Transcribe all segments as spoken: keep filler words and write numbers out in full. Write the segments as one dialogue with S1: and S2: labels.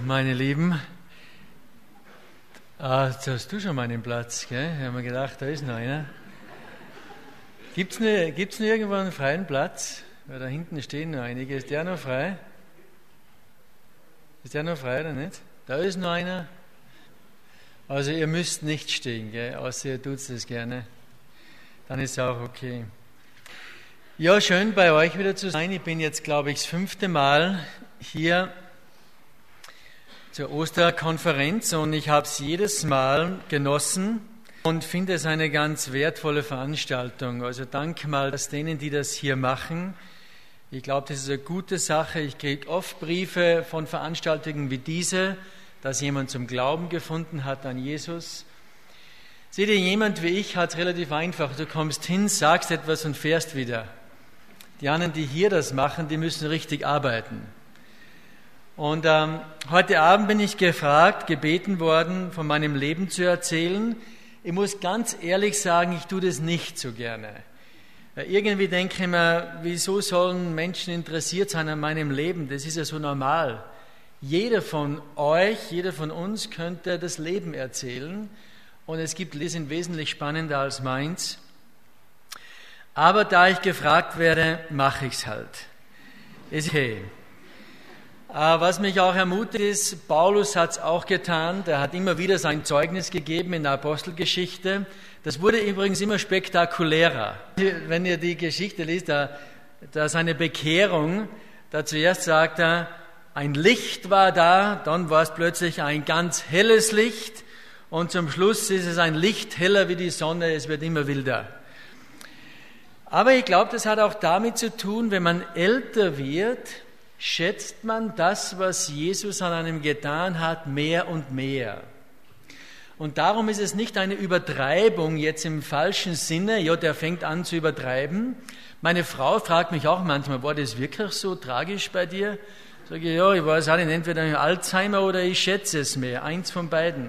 S1: meine Lieben, ah, jetzt hast du schon meinen Platz, gell? Ich habe mir gedacht, da ist noch einer. Gibt es ne, gibt's ne irgendwo einen freien Platz? Weil da hinten stehen noch einige. Ist der noch frei? Ist der noch frei oder nicht? Da ist noch einer. Also ihr müsst nicht stehen, gell? Außer ihr tut es gerne. Dann ist es auch okay. Ja, schön bei euch wieder zu sein. Ich bin jetzt, glaube ich, das fünfte Mal hier zur Osterkonferenz und ich habe es jedes Mal genossen und finde es eine ganz wertvolle Veranstaltung. Also danke mal dass denen, die das hier machen. Ich glaube, das ist eine gute Sache. Ich kriege oft Briefe von Veranstaltungen wie diese, dass jemand zum Glauben gefunden hat an Jesus. Seht ihr, jemand wie ich hat es relativ einfach. Du kommst hin, sagst etwas und fährst wieder. Die anderen, die hier das machen, die müssen richtig arbeiten. Und ähm, heute Abend bin ich gefragt, gebeten worden, von meinem Leben zu erzählen. Ich muss ganz ehrlich sagen, ich tue das nicht so gerne. Weil irgendwie denke ich mir, wieso sollen Menschen interessiert sein an meinem Leben? Das ist ja so normal. Jeder von euch, jeder von uns könnte das Leben erzählen. Und es gibt, die sind wesentlich spannender als meins. Aber da ich gefragt werde, mache ich es halt. Ist okay. Was mich auch ermutigt ist, Paulus hat es auch getan, der hat immer wieder sein Zeugnis gegeben in der Apostelgeschichte. Das wurde übrigens immer spektakulärer. Wenn ihr die Geschichte liest, da, da seine Bekehrung, da zuerst sagt er, ein Licht war da, dann war es plötzlich ein ganz helles Licht und zum Schluss ist es ein Licht heller wie die Sonne, es wird immer wilder. Aber ich glaube, das hat auch damit zu tun, wenn man älter wird, schätzt man das, was Jesus an einem getan hat, mehr und mehr. Und darum ist es nicht eine Übertreibung jetzt im falschen Sinne, ja, der fängt an zu übertreiben. Meine Frau fragt mich auch manchmal, war das wirklich so tragisch bei dir? Sag ich, ja, ich weiß auch nicht, entweder ein Alzheimer oder ich schätze es mehr, eins von beiden.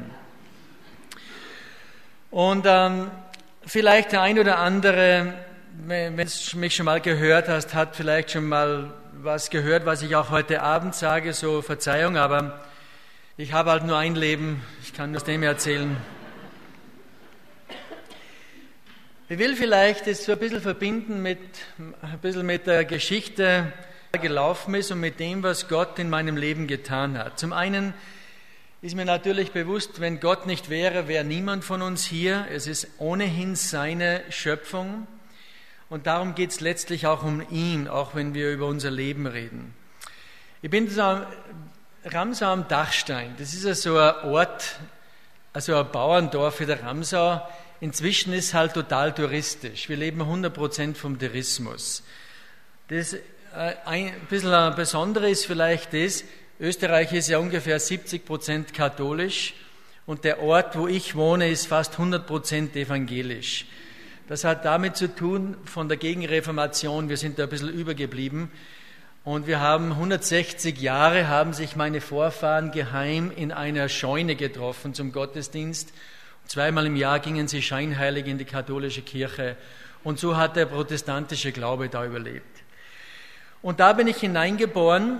S1: Und ähm, vielleicht der ein oder andere, wenn du mich schon mal gehört hast, hat vielleicht schon mal was gehört, was ich auch heute Abend sage, so Verzeihung, aber ich habe halt nur ein Leben, ich kann nur aus dem erzählen. Ich will vielleicht das so ein bisschen verbinden mit, ein bisschen mit der Geschichte, die gelaufen ist und mit dem, was Gott in meinem Leben getan hat. Zum einen ist mir natürlich bewusst, wenn Gott nicht wäre, wäre niemand von uns hier. Es ist ohnehin seine Schöpfung. Und darum geht es letztlich auch um ihn, auch wenn wir über unser Leben reden. Ich bin am Ramsau am Dachstein. Das ist ja so ein Ort, also ein Bauerndorf wie der Ramsau. Inzwischen ist es halt total touristisch. Wir leben hundert Prozent vom Tourismus. Das ein bisschen ein Besonderes ist vielleicht das, Österreich ist ja ungefähr siebzig Prozent katholisch und der Ort, wo ich wohne, ist fast hundert Prozent evangelisch. Das hat damit zu tun, von der Gegenreformation, wir sind da ein bisschen übergeblieben und wir haben hundertsechzig Jahre, haben sich meine Vorfahren geheim in einer Scheune getroffen zum Gottesdienst. Zweimal im Jahr gingen sie scheinheilig in die katholische Kirche und so hat der protestantische Glaube da überlebt. Und da bin ich hineingeboren.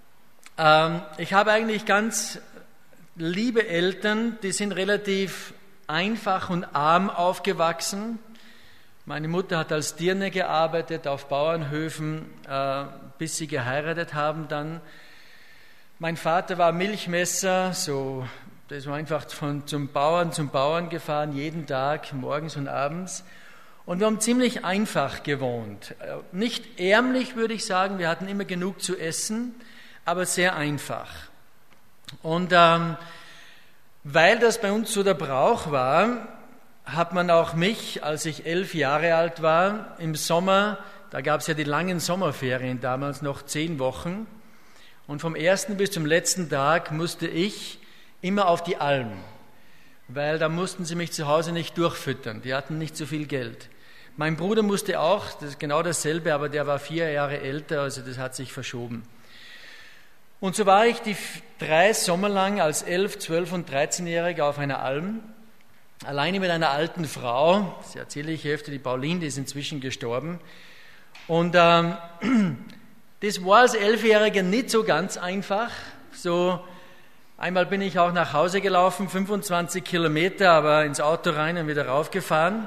S1: Ich habe eigentlich ganz liebe Eltern, die sind relativ einfach und arm aufgewachsen. Meine Mutter hat als Dirne gearbeitet auf Bauernhöfen, äh, bis sie geheiratet haben dann. Mein Vater war Milchmesser, so, das war einfach von zum Bauern zum Bauern gefahren, jeden Tag, morgens und abends. Und wir haben ziemlich einfach gewohnt. Nicht ärmlich, würde ich sagen, wir hatten immer genug zu essen, aber sehr einfach. Und ähm, weil das bei uns so der Brauch war, hat man auch mich, als ich elf Jahre alt war, im Sommer, da gab es ja die langen Sommerferien, damals noch zehn Wochen, und vom ersten bis zum letzten Tag musste ich immer auf die Alm, weil da mussten sie mich zu Hause nicht durchfüttern, die hatten nicht so viel Geld. Mein Bruder musste auch, das ist genau dasselbe, aber der war vier Jahre älter, also das hat sich verschoben. Und so war ich die drei Sommer lang als elf-, zwölf- und dreizehnjähriger auf einer Alm, alleine mit einer alten Frau, das erzähle ich öfter, die Pauline, die ist inzwischen gestorben. Und ähm, das war als Elfjähriger nicht so ganz einfach, so Einmal bin ich auch nach Hause gelaufen, fünfundzwanzig Kilometer, aber ins Auto rein und wieder raufgefahren.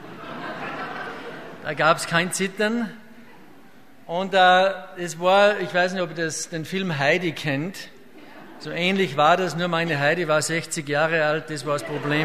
S1: Da gab es kein Zittern. Und äh, es war, ich weiß nicht, ob ihr das, den Film Heidi kennt. So ähnlich war das, nur meine Heidi war sechzig Jahre alt, das war das Problem.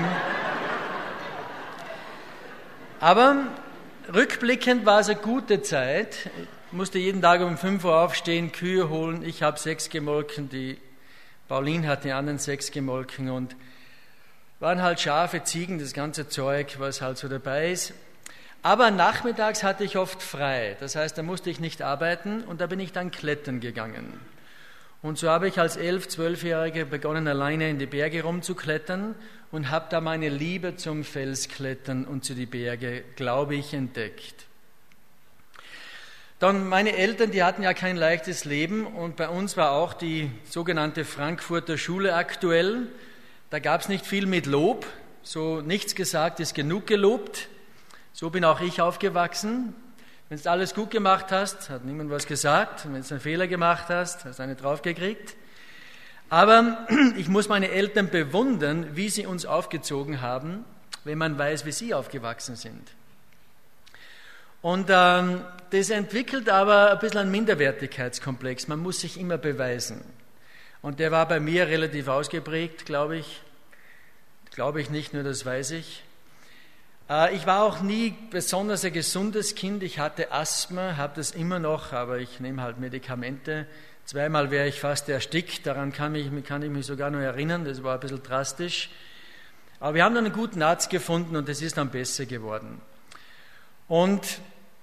S1: Aber rückblickend war es eine gute Zeit. Ich musste jeden Tag um fünf Uhr aufstehen, Kühe holen. Ich habe sechs gemolken, die Pauline hat die anderen sechs gemolken und waren halt Schafe, Ziegen, das ganze Zeug, was halt so dabei ist. Aber nachmittags hatte ich oft frei, das heißt, da musste ich nicht arbeiten und da bin ich dann klettern gegangen. Und so habe ich als elf-, zwölfjähriger begonnen, alleine in die Berge rumzuklettern und habe da meine Liebe zum Felsklettern und zu den Bergen, glaube ich, entdeckt. Dann meine Eltern, die hatten ja kein leichtes Leben und bei uns war auch die sogenannte Frankfurter Schule aktuell. Da gab es nicht viel mit Lob, so nichts gesagt ist genug gelobt. So bin auch ich aufgewachsen. Wenn du alles gut gemacht hast, hat niemand was gesagt. Wenn du einen Fehler gemacht hast, hast du eine draufgekriegt. Aber ich muss meine Eltern bewundern, wie sie uns aufgezogen haben, wenn man weiß, wie sie aufgewachsen sind. Und ähm, das entwickelt aber ein bisschen einen Minderwertigkeitskomplex. Man muss sich immer beweisen. Und der war bei mir relativ ausgeprägt, glaube ich. Glaube ich nicht, nur das weiß ich. Äh, ich war auch nie besonders ein gesundes Kind. Ich hatte Asthma, habe das immer noch, aber ich nehme halt Medikamente. Zweimal wäre ich fast erstickt, daran kann, mich, kann ich mich sogar noch erinnern. Das war ein bisschen drastisch. Aber wir haben dann einen guten Arzt gefunden und es ist dann besser geworden. Und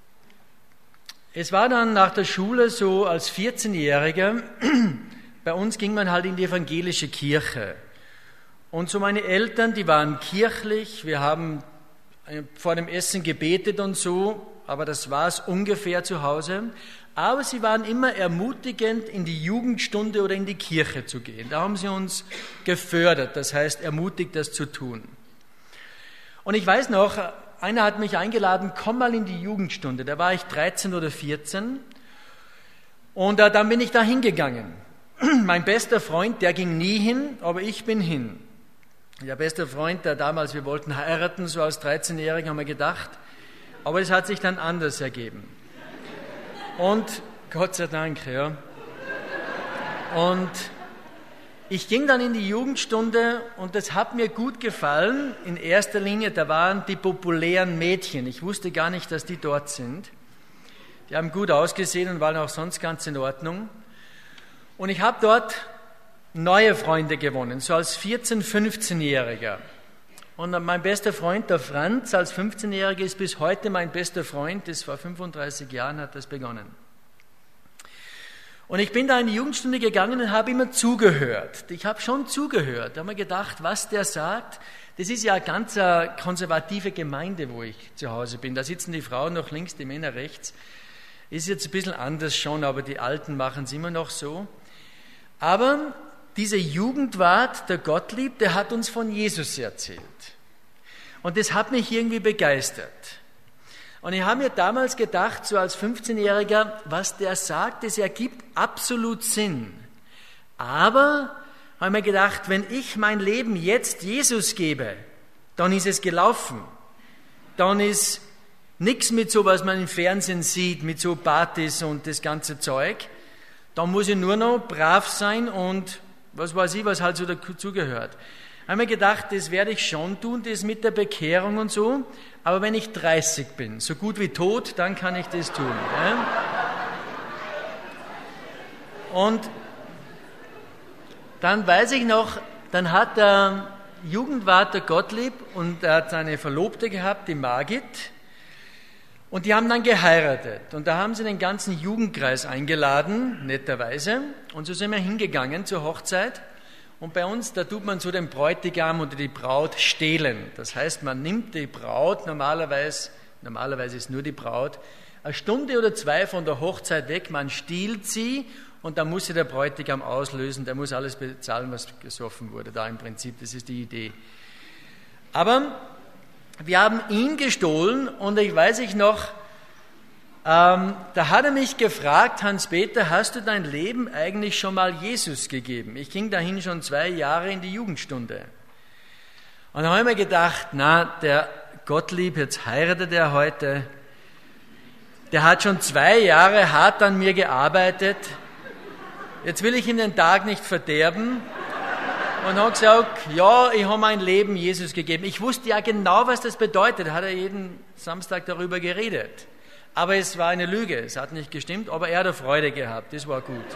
S1: es war dann nach der Schule so, als vierzehnjähriger, bei uns ging man halt in die evangelische Kirche. Und so meine Eltern, die waren kirchlich, wir haben vor dem Essen gebetet und so, aber das war es ungefähr zu Hause. Aber sie waren immer ermutigend, in die Jugendstunde oder in die Kirche zu gehen. Da haben sie uns gefördert, das heißt ermutigt, das zu tun. Und ich weiß noch, einer hat mich eingeladen, komm mal in die Jugendstunde. Da war ich dreizehn oder vierzehn und äh, dann bin ich da hingegangen. Mein bester Freund, der ging nie hin, aber ich bin hin. Der beste Freund, der damals, wir wollten heiraten, so als dreizehnjähriger haben wir gedacht, aber es hat sich dann anders ergeben. Und Gott sei Dank, ja. Und ich ging dann in die Jugendstunde und das hat mir gut gefallen. In erster Linie, da waren die populären Mädchen. Ich wusste gar nicht, dass die dort sind. Die haben gut ausgesehen und waren auch sonst ganz in Ordnung. Und ich habe dort neue Freunde gewonnen, so als vierzehn-, fünfzehnjähriger. Und mein bester Freund, der Franz, als fünfzehnjähriger ist bis heute mein bester Freund. Das vor fünfunddreißig Jahren hat das begonnen. Und ich bin da in die Jugendstunde gegangen und habe immer zugehört. Ich habe schon zugehört. Da habe mir gedacht, was der sagt, das ist ja eine ganz konservative Gemeinde, wo ich zu Hause bin. Da sitzen die Frauen noch links, die Männer rechts. Ist jetzt ein bisschen anders schon, aber die Alten machen es immer noch so. Aber dieser Jugendwart, der Gottlieb, der hat uns von Jesus erzählt. Und das hat mich irgendwie begeistert. Und ich habe mir damals gedacht, so als fünfzehnjähriger, was der sagt, das ergibt absolut Sinn. Aber habe mir gedacht, wenn ich mein Leben jetzt Jesus gebe, dann ist es gelaufen. Dann ist nichts mit so, was man im Fernsehen sieht, mit so Partys und das ganze Zeug. Dann muss ich nur noch brav sein und was weiß ich, was halt so dazugehört. Ich habe mir gedacht, das werde ich schon tun, das mit der Bekehrung und so, aber wenn ich dreißig bin, so gut wie tot, dann kann ich das tun. Ja? Und dann weiß ich noch, dann hat der Jugendwart, der Gottlieb, und er hat seine Verlobte gehabt, die Margit, und die haben dann geheiratet. Und da haben sie den ganzen Jugendkreis eingeladen, netterweise, und so sind wir hingegangen zur Hochzeit. Und bei uns, da tut man so den Bräutigam oder die Braut stehlen. Das heißt, man nimmt die Braut, normalerweise, normalerweise ist nur die Braut, eine Stunde oder zwei von der Hochzeit weg, man stiehlt sie und dann muss sie der Bräutigam auslösen, der muss alles bezahlen, was gesoffen wurde. Da im Prinzip, das ist die Idee. Aber wir haben ihn gestohlen und ich weiß ich noch, Ähm, da hat er mich gefragt, Hans-Peter, hast du dein Leben eigentlich schon mal Jesus gegeben? Ich ging dahin schon zwei Jahre in die Jugendstunde. Und da habe ich mir gedacht, na, der Gottlieb, jetzt heiratet er heute, der hat schon zwei Jahre hart an mir gearbeitet, jetzt will ich ihm den Tag nicht verderben und habe gesagt, ja, ich habe mein Leben Jesus gegeben. Ich wusste ja genau, was das bedeutet, hat er jeden Samstag darüber geredet. Aber es war eine Lüge, es hat nicht gestimmt, aber er hat Freude gehabt, das war gut.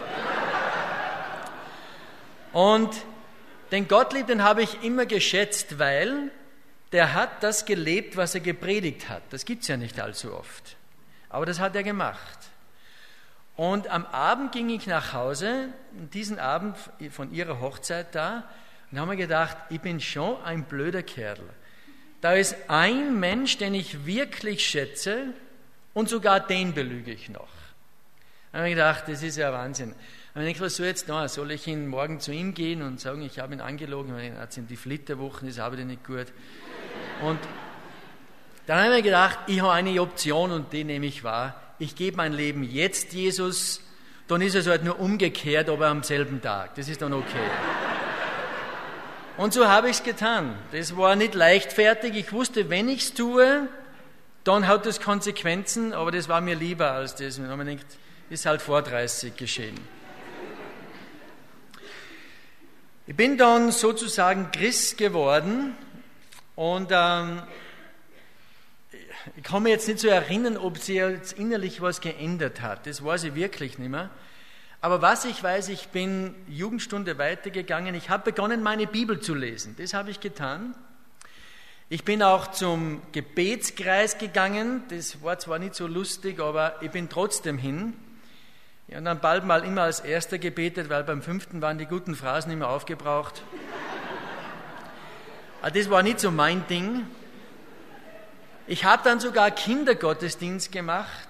S1: Und den Gottlieb, den habe ich immer geschätzt, weil der hat das gelebt, was er gepredigt hat. Das gibt es ja nicht allzu oft. Aber das hat er gemacht. Und am Abend ging ich nach Hause, diesen Abend von ihrer Hochzeit da, und da haben wir gedacht, ich bin schon ein blöder Kerl. Da ist ein Mensch, den ich wirklich schätze, und sogar den belüge ich noch. Da habe ich gedacht, das ist ja Wahnsinn. Und ich dachte, was soll ich jetzt noch? Soll ich ihn morgen zu ihm gehen und sagen, ich habe ihn angelogen? Jetzt sind die Flitterwochen, das habe ich nicht gut. Und dann habe ich mir gedacht, ich habe eine Option und die nehme ich wahr. Ich gebe mein Leben jetzt Jesus, dann ist es halt nur umgekehrt, aber am selben Tag. Das ist dann okay. Und so habe ich es getan. Das war nicht leichtfertig. Ich wusste, wenn ich es tue, dann hat das Konsequenzen, aber das war mir lieber als das. Und dann habe ich gedacht, ist halt vor dreißig geschehen. Ich bin dann sozusagen Christ geworden und ähm, ich kann mich jetzt nicht so erinnern, ob sich jetzt innerlich was geändert hat. Das weiß ich wirklich nicht mehr. Aber was ich weiß, ich bin Jugendstunde weitergegangen. Ich habe begonnen, meine Bibel zu lesen. Das habe ich getan. Ich bin auch zum Gebetskreis gegangen. Das war zwar nicht so lustig, aber ich bin trotzdem hin. Ich habe dann bald mal immer als Erster gebetet, weil beim fünften waren die guten Phrasen immer aufgebraucht. Aber das war nicht so mein Ding. Ich habe dann sogar Kindergottesdienst gemacht.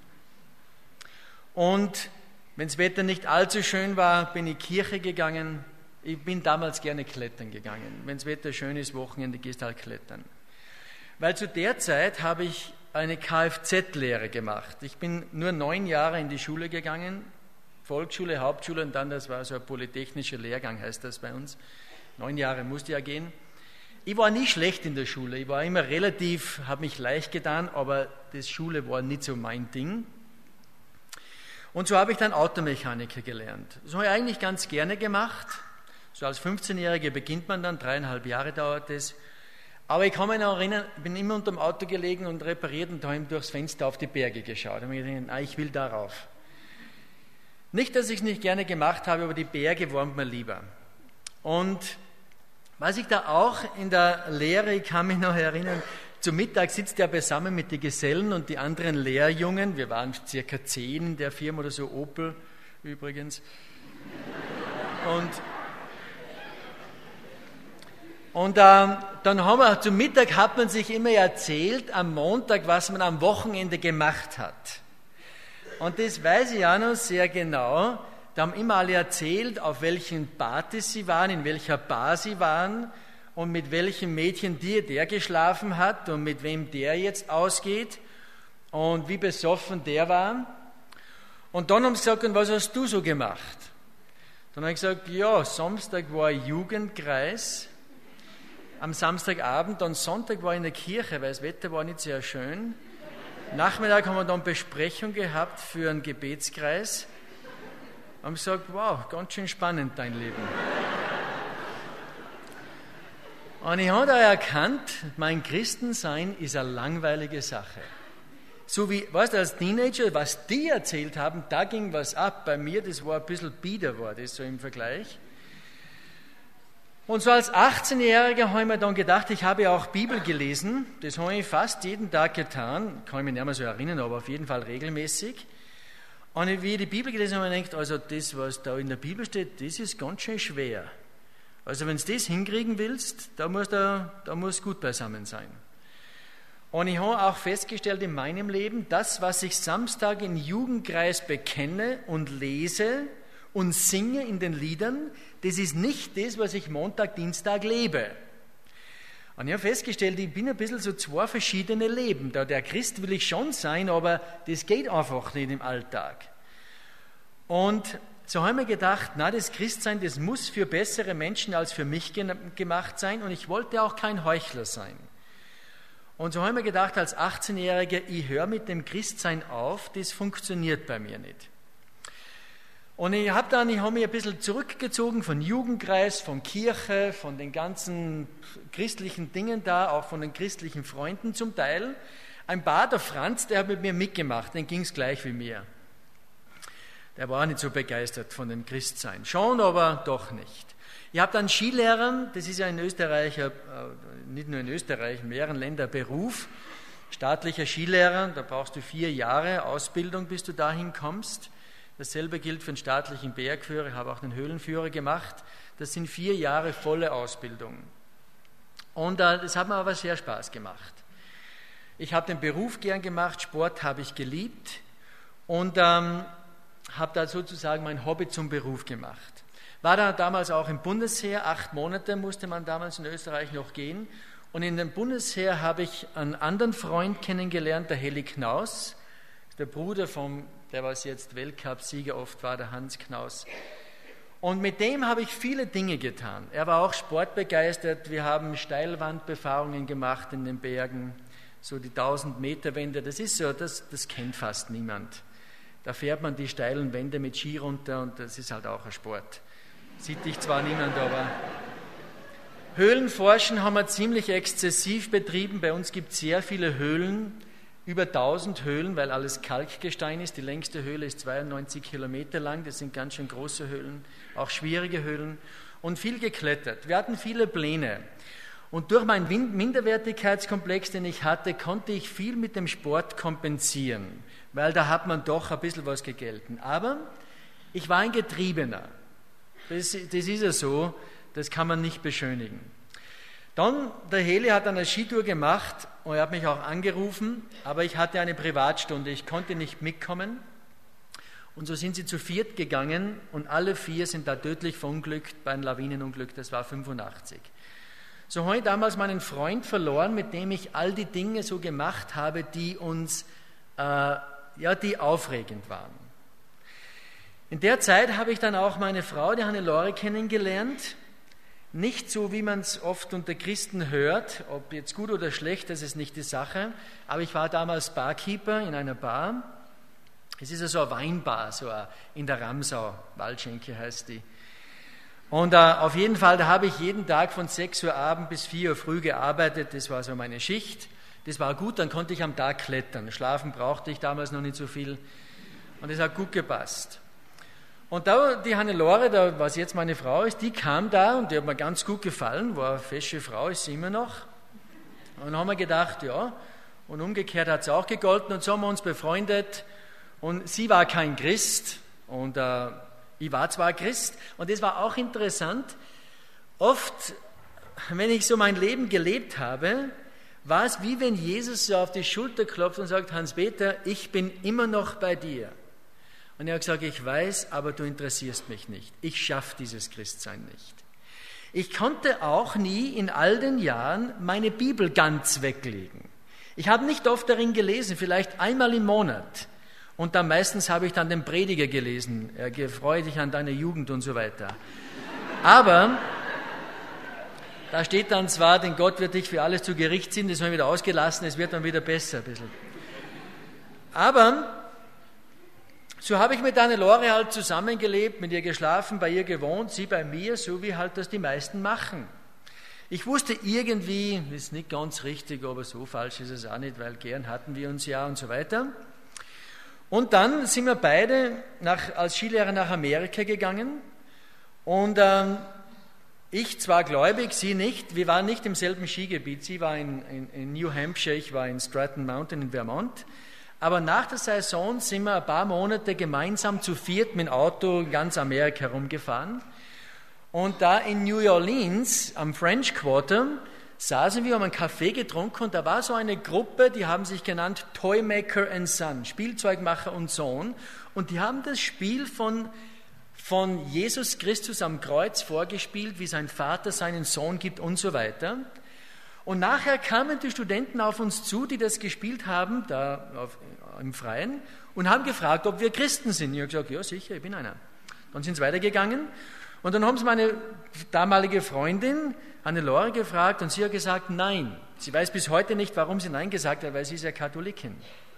S1: Und wenn das Wetter nicht allzu schön war, bin ich Kirche gegangen. Ich bin damals gerne klettern gegangen. Wenn das Wetter schön ist, Wochenende, gehst halt klettern. Weil zu der Zeit habe ich eine Kfz-Lehre gemacht. Ich bin nur neun Jahre in die Schule gegangen, Volksschule, Hauptschule und dann, das war so ein polytechnischer Lehrgang, heißt das bei uns. Neun Jahre musste ich ja gehen. Ich war nie schlecht in der Schule. Ich war immer relativ, habe mich leicht getan, aber das Schule war nicht so mein Ding. Und so habe ich dann Automechaniker gelernt. Das habe ich eigentlich ganz gerne gemacht. So als fünfzehnjähriger beginnt man dann, dreieinhalb Jahre dauert das. Aber ich kann mich noch erinnern, ich bin immer unter dem Auto gelegen und repariert und da habe ich durchs Fenster auf die Berge geschaut. Da habe ich gedacht, nein, ich will darauf. Nicht, dass ich es nicht gerne gemacht habe, aber die Berge waren mir lieber. Und was ich da auch in der Lehre, ich kann mich noch erinnern, zum Mittag sitzt er beisammen mit den Gesellen und die anderen Lehrjungen. Wir waren circa zehn in der Firma oder so, Opel übrigens. Und Und ähm, dann haben wir, zum Mittag hat man sich immer erzählt, am Montag, was man am Wochenende gemacht hat. Und das weiß ich auch noch sehr genau. Da haben immer alle erzählt, auf welchen Partys sie waren, in welcher Bar sie waren und mit welchem Mädchen die, der geschlafen hat und mit wem der jetzt ausgeht und wie besoffen der war. Und dann haben sie gesagt, und was hast du so gemacht? Dann habe ich gesagt, ja, Samstag war Jugendkreis. Am Samstagabend, dann Sonntag war ich in der Kirche, weil das Wetter war nicht sehr schön. Nachmittag haben wir dann Besprechung gehabt für einen Gebetskreis. Haben gesagt, wow, ganz schön spannend dein Leben. Und ich habe da erkannt, mein Christensein ist eine langweilige Sache. So wie, weißt du, als Teenager, was die erzählt haben, da ging was ab. Bei mir, das war ein bisschen bieder, war das so im Vergleich. Und so als achtzehnjähriger habe ich mir dann gedacht, ich habe ja auch Bibel gelesen. Das habe ich fast jeden Tag getan. Kann ich mich nicht mehr so erinnern, aber auf jeden Fall regelmäßig. Und wie ich die Bibel gelesen habe, habe ich gedacht, also das, was da in der Bibel steht, das ist ganz schön schwer. Also wenn du das hinkriegen willst, da musst du, da musst du gut beisammen sein. Und ich habe auch festgestellt in meinem Leben, das, was ich Samstag im Jugendkreis bekenne und lese und singe in den Liedern, das ist nicht das, was ich Montag, Dienstag lebe. Und ich habe festgestellt, ich bin ein bisschen so zwei verschiedene Leben. Da der Christ will ich schon sein, aber das geht einfach nicht im Alltag. Und so haben wir gedacht, na, das Christsein, das muss für bessere Menschen als für mich gemacht sein. Und ich wollte auch kein Heuchler sein. Und so haben wir gedacht, als achtzehnjähriger, ich höre mit dem Christsein auf, das funktioniert bei mir nicht. Und ich habe dann, ich habe mich ein bisschen zurückgezogen von Jugendkreis, von Kirche, von den ganzen christlichen Dingen da, auch von den christlichen Freunden zum Teil. Ein paar, der Franz, der hat mit mir mitgemacht, den ging es gleich wie mir. Der war nicht so begeistert von dem Christsein. Schon, aber doch nicht. Ich habe dann Skilehrern, das ist ja in Österreich, nicht nur in Österreich, in mehreren Ländern Beruf, staatlicher Skilehrer, da brauchst du vier Jahre Ausbildung, bis du dahin kommst. Dasselbe gilt für den staatlichen Bergführer, ich habe auch den Höhlenführer gemacht. Das sind vier Jahre volle Ausbildung. Und äh, das hat mir aber sehr Spaß gemacht. Ich habe den Beruf gern gemacht, Sport habe ich geliebt und ähm, habe da sozusagen mein Hobby zum Beruf gemacht. War da damals auch im Bundesheer, acht Monate musste man damals in Österreich noch gehen. Und in dem Bundesheer habe ich einen anderen Freund kennengelernt, der Heli Knaus, der Bruder vom, der was jetzt Weltcup-Sieger oft war, der Hans Knaus. Und mit dem habe ich viele Dinge getan. Er war auch sportbegeistert. Wir haben Steilwandbefahrungen gemacht in den Bergen, so die tausend Meter Wände. Das ist so, das, das kennt fast niemand. Da fährt man die steilen Wände mit Ski runter und das ist halt auch ein Sport. Sieht dich zwar niemand, aber... Höhlenforschen haben wir ziemlich exzessiv betrieben. Bei uns gibt es sehr viele Höhlen, über tausend Höhlen, weil alles Kalkgestein ist. Die längste Höhle ist zweiundneunzig Kilometer lang. Das sind ganz schön große Höhlen, auch schwierige Höhlen. Und viel geklettert. Wir hatten viele Pläne. Und durch meinen Minderwertigkeitskomplex, den ich hatte, konnte ich viel mit dem Sport kompensieren, weil da hat man doch ein bisschen was gegelten. Aber ich war ein Getriebener. Das, das ist ja so, das kann man nicht beschönigen. Dann, der Heli hat eine Skitour gemacht und er hat mich auch angerufen, aber ich hatte eine Privatstunde, ich konnte nicht mitkommen. Und so sind sie zu viert gegangen und alle vier sind da tödlich verunglückt bei einem Lawinenunglück, das war fünfundachtzig. So habe ich damals meinen Freund verloren, mit dem ich all die Dinge so gemacht habe, die uns, äh, ja, die aufregend waren. In der Zeit habe ich dann auch meine Frau, die Hannelore, kennengelernt. Nicht so, wie man es oft unter Christen hört, ob jetzt gut oder schlecht, das ist nicht die Sache. Aber ich war damals Barkeeper in einer Bar. Es ist ja so eine Weinbar, so eine, in der Ramsau, Waldschenke heißt die. Und äh, auf jeden Fall, da habe ich jeden Tag von sechs Uhr abends bis vier Uhr früh gearbeitet. Das war so meine Schicht. Das war gut, dann konnte ich am Tag klettern. Schlafen brauchte ich damals noch nicht so viel. Und das hat gut gepasst. Und da die Hannelore, da, was jetzt meine Frau ist, die kam da und die hat mir ganz gut gefallen, war eine fesche Frau, ist sie immer noch. Und dann haben wir gedacht, ja, und umgekehrt hat es auch gegolten und so haben wir uns befreundet. Und sie war kein Christ und äh, ich war zwar Christ. Und das war auch interessant. Oft, wenn ich so mein Leben gelebt habe, war es wie wenn Jesus so auf die Schulter klopft und sagt, Hans-Peter, ich bin immer noch bei dir. Und er hat gesagt, ich weiß, aber du interessierst mich nicht. Ich schaffe dieses Christsein nicht. Ich konnte auch nie in all den Jahren meine Bibel ganz weglegen. Ich habe nicht oft darin gelesen, vielleicht einmal im Monat. Und dann meistens habe ich dann den Prediger gelesen. Er freue dich an deine Jugend und so weiter. Aber da steht dann zwar, denn Gott wird dich für alles zu Gericht ziehen, das haben wir wieder ausgelassen, es wird dann wieder besser ein bisschen. Aber so habe ich mit Hannelore halt zusammengelebt, mit ihr geschlafen, bei ihr gewohnt, sie bei mir, so wie halt das die meisten machen. Ich wusste irgendwie, ist nicht ganz richtig, aber so falsch ist es auch nicht, weil gern hatten wir uns ja und so weiter. Und dann sind wir beide nach, als Skilehrer nach Amerika gegangen und ähm, ich zwar gläubig, sie nicht, wir waren nicht im selben Skigebiet, sie war in, in, in New Hampshire, ich war in Stratton Mountain in Vermont. Aber nach der Saison sind wir ein paar Monate gemeinsam zu viert mit dem Auto ganz Amerika herumgefahren. Und da in New Orleans am French Quarter saßen wir, haben einen Kaffee getrunken und da war so eine Gruppe, die haben sich genannt Toymaker and Son, Spielzeugmacher und Sohn. Und die haben das Spiel von, von Jesus Christus am Kreuz vorgespielt, wie sein Vater seinen Sohn gibt und so weiter. Und nachher kamen die Studenten auf uns zu, die das gespielt haben, da auf, im Freien, und haben gefragt, ob wir Christen sind. Ich habe gesagt, ja sicher, ich bin einer. Dann sind sie weitergegangen und dann haben sie meine damalige Freundin, Hannelore, gefragt und sie hat gesagt, nein. Sie weiß bis heute nicht, warum sie Nein gesagt hat, weil sie ist ja Katholikin.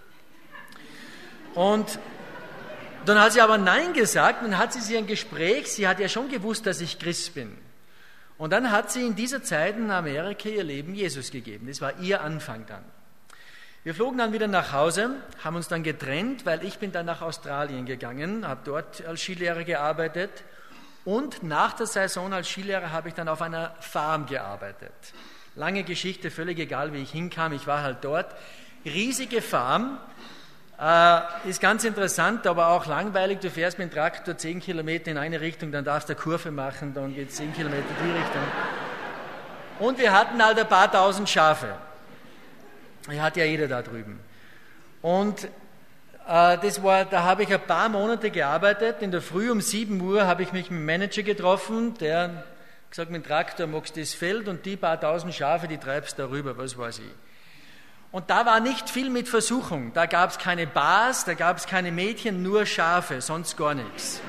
S1: Und dann hat sie aber Nein gesagt und dann hat sie sich ein Gespräch, sie hat ja schon gewusst, dass ich Christ bin. Und dann hat sie in dieser Zeit in Amerika ihr Leben Jesus gegeben. Das war ihr Anfang dann. Wir flogen dann wieder nach Hause, haben uns dann getrennt, weil ich bin dann nach Australien gegangen, habe dort als Skilehrer gearbeitet und nach der Saison als Skilehrer habe ich dann auf einer Farm gearbeitet. Lange Geschichte, völlig egal, wie ich hinkam, ich war halt dort. Riesige Farm, äh, ist ganz interessant, aber auch langweilig. Du fährst mit dem Traktor zehn Kilometer in eine Richtung, dann darfst du eine Kurve machen, dann geht es zehn Kilometer in die Richtung. Und wir hatten halt ein paar tausend Schafe. Die hat ja jeder da drüben. Und äh, das war, da habe ich ein paar Monate gearbeitet. In der Früh um sieben Uhr habe ich mich mit dem Manager getroffen, der gesagt, mit dem Traktor magst du das Feld und die paar tausend Schafe, die treibst du darüber, was weiß ich. Und da war nicht viel mit Versuchung. Da gab es keine Bars, da gab es keine Mädchen, nur Schafe, sonst gar nichts.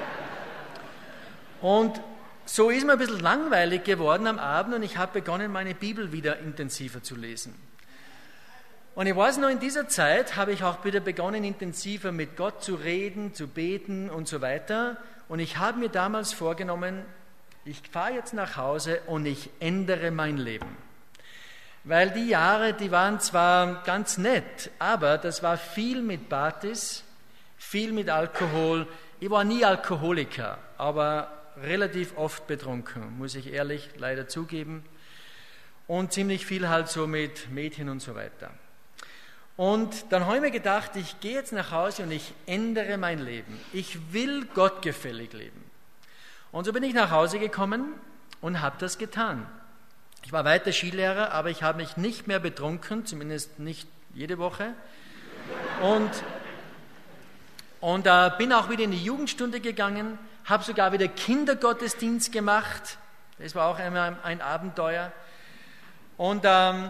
S1: Und so ist mir ein bisschen langweilig geworden am Abend und ich habe begonnen, meine Bibel wieder intensiver zu lesen. Und ich weiß noch, in dieser Zeit habe ich auch wieder begonnen, intensiver mit Gott zu reden, zu beten und so weiter. Und ich habe mir damals vorgenommen, ich fahre jetzt nach Hause und ich ändere mein Leben. Weil die Jahre, die waren zwar ganz nett, aber das war viel mit Partys, viel mit Alkohol. Ich war nie Alkoholiker, aber relativ oft betrunken, muss ich ehrlich leider zugeben. Und ziemlich viel halt so mit Mädchen und so weiter. Und dann habe ich mir gedacht, ich gehe jetzt nach Hause und ich ändere mein Leben. Ich will gottgefällig leben. Und so bin ich nach Hause gekommen und habe das getan. Ich war weiter Skilehrer, aber ich habe mich nicht mehr betrunken, zumindest nicht jede Woche. Und, und äh, bin auch wieder in die Jugendstunde gegangen, habe sogar wieder Kindergottesdienst gemacht. Das war auch einmal ein Abenteuer. Und ähm,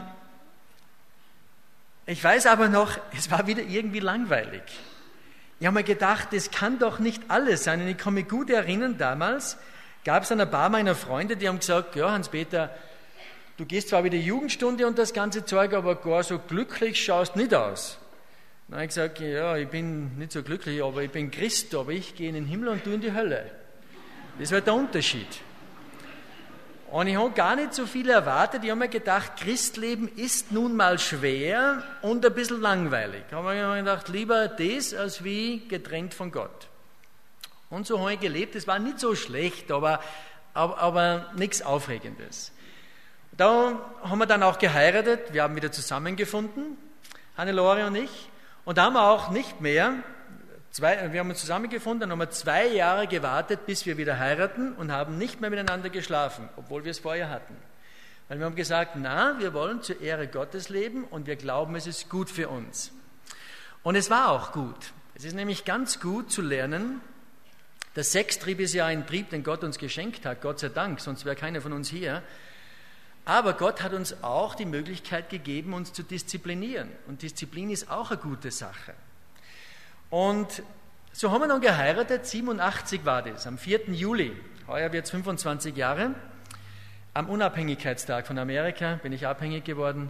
S1: ich weiß aber noch, es war wieder irgendwie langweilig. Ich habe mir gedacht, das kann doch nicht alles sein. Und ich kann mich gut erinnern, damals gab es ein paar meiner Freunde, die haben gesagt, ja Hans-Peter, du gehst zwar wieder Jugendstunde und das ganze Zeug, aber gar so glücklich schaust nicht aus. Dann habe ich gesagt, ja, ich bin nicht so glücklich, aber ich bin Christ, aber ich gehe in den Himmel und du in die Hölle. Das war der Unterschied. Und ich habe gar nicht so viel erwartet. Ich habe mir gedacht, Christleben ist nun mal schwer und ein bisschen langweilig. Ich habe mir gedacht, lieber das als wie getrennt von Gott. Und so habe ich gelebt. Es war nicht so schlecht, aber, aber, aber nichts Aufregendes. Da haben wir dann auch geheiratet. Wir haben wieder zusammengefunden, Hannelore und ich. Und da haben wir auch nicht mehr, zwei, wir haben uns zusammengefunden, dann haben wir zwei Jahre gewartet, bis wir wieder heiraten und haben nicht mehr miteinander geschlafen, obwohl wir es vorher hatten. Weil wir haben gesagt, na, wir wollen zur Ehre Gottes leben und wir glauben, es ist gut für uns. Und es war auch gut. Es ist nämlich ganz gut zu lernen, der Sextrieb ist ja ein Trieb, den Gott uns geschenkt hat, Gott sei Dank, sonst wäre keiner von uns hier. Aber Gott hat uns auch die Möglichkeit gegeben, uns zu disziplinieren. Und Disziplin ist auch eine gute Sache. Und so haben wir dann geheiratet, siebenundachtzig war das, am vierten Juli. Heuer wird es fünfundzwanzig Jahre. Am Unabhängigkeitstag von Amerika bin ich abhängig geworden.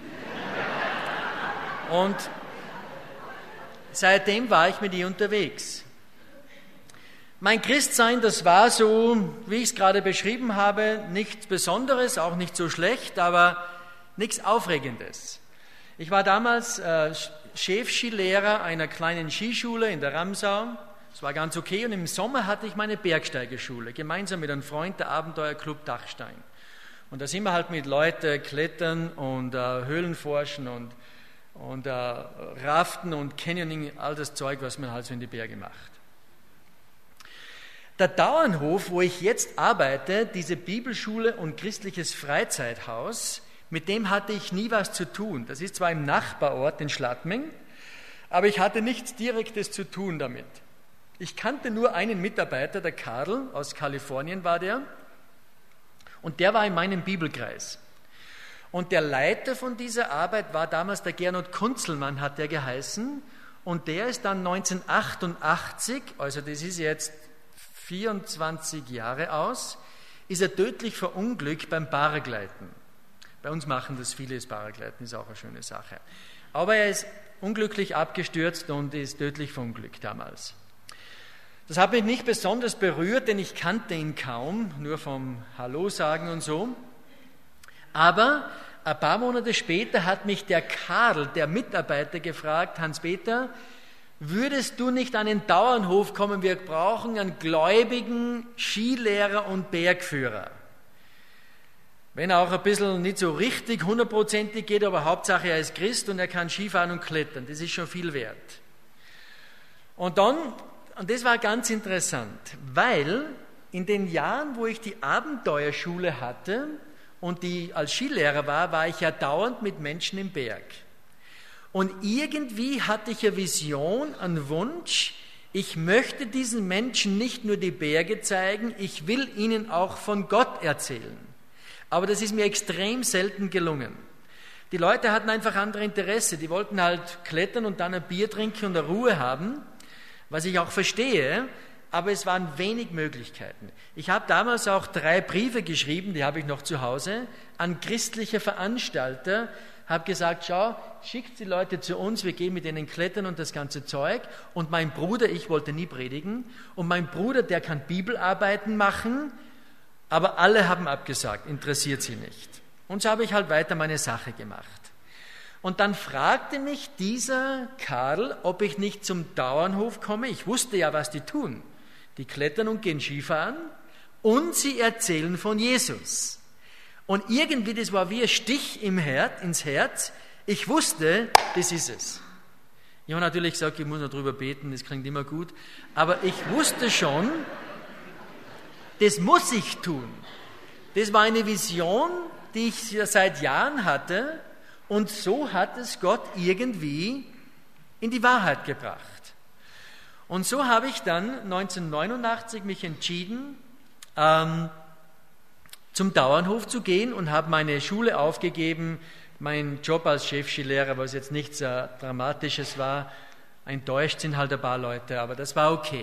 S1: Und seitdem war ich mit ihr unterwegs. Mein Christsein, das war so, wie ich es gerade beschrieben habe, nichts Besonderes, auch nicht so schlecht, aber nichts Aufregendes. Ich war damals äh, Chefskilehrer einer kleinen Skischule in der Ramsau. Das war ganz okay und im Sommer hatte ich meine Bergsteigerschule, gemeinsam mit einem Freund, der Abenteuerclub Dachstein. Und da sind wir halt mit Leuten klettern und äh, Höhlenforschen und, und äh, Raften und Canyoning, all das Zeug, was man halt so in die Berge macht. Der Dauernhof, wo ich jetzt arbeite, diese Bibelschule und christliches Freizeithaus, mit dem hatte ich nie was zu tun. Das ist zwar im Nachbarort in Schladming, aber ich hatte nichts Direktes zu tun damit. Ich kannte nur einen Mitarbeiter, der Karl, aus Kalifornien war der, und der war in meinem Bibelkreis. Und der Leiter von dieser Arbeit war damals der Gernot Kunzelmann, hat der geheißen. Und der ist dann neunzehnhundertachtundachtzig, also das ist jetzt vierundzwanzig Jahre aus, ist er tödlich verunglückt beim Paragleiten. Bei uns machen das viele, das Paragleiten ist auch eine schöne Sache. Aber er ist unglücklich abgestürzt und ist tödlich verunglückt damals. Das hat mich nicht besonders berührt, denn ich kannte ihn kaum, nur vom Hallo sagen und so. Aber ein paar Monate später hat mich der Karl, der Mitarbeiter, gefragt: Hans-Peter, würdest du nicht an den Dauernhof kommen? Wir brauchen einen gläubigen Skilehrer und Bergführer. Wenn er auch ein bisschen nicht so richtig hundertprozentig geht, aber Hauptsache er ist Christ und er kann Skifahren und klettern. Das ist schon viel wert. Und dann, und das war ganz interessant, weil in den Jahren, wo ich die Abenteuerschule hatte und die als Skilehrer war, war ich ja dauernd mit Menschen im Berg. Und irgendwie hatte ich eine Vision, einen Wunsch, ich möchte diesen Menschen nicht nur die Berge zeigen, ich will ihnen auch von Gott erzählen. Aber das ist mir extrem selten gelungen. Die Leute hatten einfach andere Interesse. Die wollten halt klettern und dann ein Bier trinken und eine Ruhe haben, was ich auch verstehe, aber es waren wenig Möglichkeiten. Ich habe damals auch drei Briefe geschrieben, die habe ich noch zu Hause, an christliche Veranstalter, habe gesagt, schau, schickt die Leute zu uns, wir gehen mit denen klettern und das ganze Zeug. Und mein Bruder, ich wollte nie predigen, und mein Bruder, der kann Bibelarbeiten machen, aber alle haben abgesagt, interessiert sie nicht. Und so habe ich halt weiter meine Sache gemacht. Und dann fragte mich dieser Karl, ob ich nicht zum Dauernhof komme. Ich wusste ja, was die tun. Die klettern und gehen Skifahren und sie erzählen von Jesus. Und irgendwie, das war wie ein Stich im Herz, ins Herz. Ich wusste, das ist es. Ich habe natürlich gesagt, ich muss noch drüber beten, das klingt immer gut. Aber ich wusste schon, das muss ich tun. Das war eine Vision, die ich seit Jahren hatte, und so hat es Gott irgendwie in die Wahrheit gebracht. Und so habe ich dann neunzehnhundertneunundachtzig mich entschieden, ähm, zum Dauernhof zu gehen und habe meine Schule aufgegeben, mein Job als Chefskilehrer, was jetzt nichts äh, Dramatisches war. Enttäuscht sind halt ein paar Leute, aber das war okay.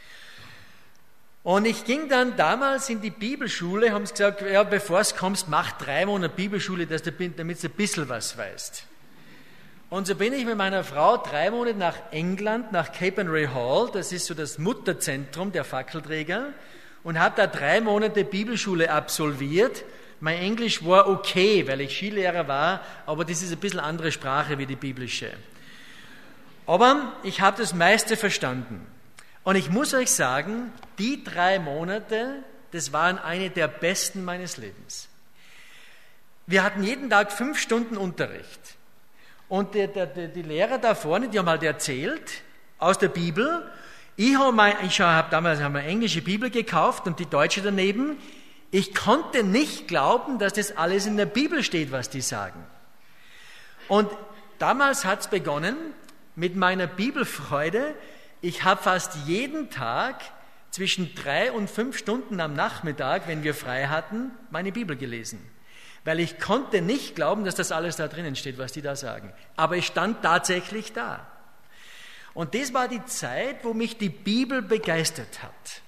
S1: Und ich ging dann damals in die Bibelschule, haben sie gesagt, ja, bevor du kommst, mach drei Monate Bibelschule, dass du, damit du ein bisschen was weißt. Und so bin ich mit meiner Frau drei Monate nach England, nach Capernwray Hall, das ist so das Mutterzentrum der Fackelträger, und habe da drei Monate Bibelschule absolviert. Mein Englisch war okay, weil ich Skilehrer war, aber das ist ein bisschen andere Sprache wie die biblische. Aber ich habe das meiste verstanden. Und ich muss euch sagen, die drei Monate, das waren eine der besten meines Lebens. Wir hatten jeden Tag fünf Stunden Unterricht. Und die, die, die Lehrer da vorne, die haben halt erzählt aus der Bibel. Ich habe ich hab damals eine englische Bibel gekauft und die deutsche daneben. Ich konnte nicht glauben, dass das alles in der Bibel steht, was die sagen. Und damals hat es begonnen mit meiner Bibelfreude. Ich habe fast jeden Tag zwischen drei und fünf Stunden am Nachmittag, wenn wir frei hatten, meine Bibel gelesen. Weil ich konnte nicht glauben, dass das alles da drinnen steht, was die da sagen. Aber es stand tatsächlich da. Und das war die Zeit, wo mich die Bibel begeistert hat.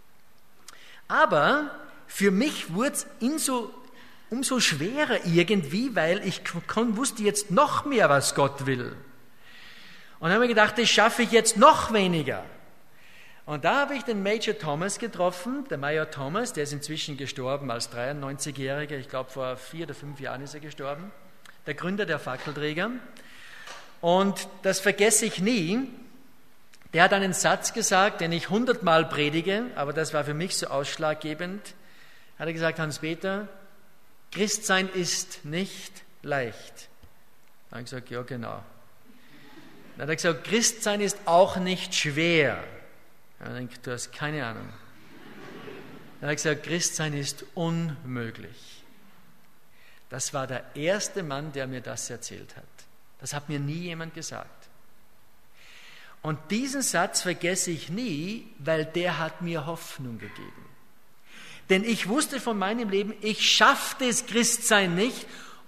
S1: Aber für mich wurde es umso, umso schwerer irgendwie, weil ich wusste jetzt noch mehr, was Gott will. Und dann habe ich gedacht, das schaffe ich jetzt noch weniger. Und da habe ich den Major Thomas getroffen, der Major Thomas, der ist inzwischen gestorben als dreiundneunzigjähriger, ich glaube vor vier oder fünf Jahren ist er gestorben, der Gründer der Fackelträger. Und das vergesse ich nie. Der hat einen Satz gesagt, den ich hundertmal predige, aber das war für mich so ausschlaggebend. Hat er gesagt, Hans-Peter, Christsein ist nicht leicht. Da habe ich gesagt, ja genau. Dann hat er gesagt, Christsein ist auch nicht schwer. Ja, ich denke, du hast keine Ahnung. Dann hat er gesagt, Christsein ist unmöglich. Das war der erste Mann, der mir das erzählt hat. Das hat mir nie jemand gesagt. Und diesen Satz vergesse ich nie, weil der hat mir Hoffnung gegeben. Denn ich wusste von meinem Leben, ich schaffe das Christsein nicht.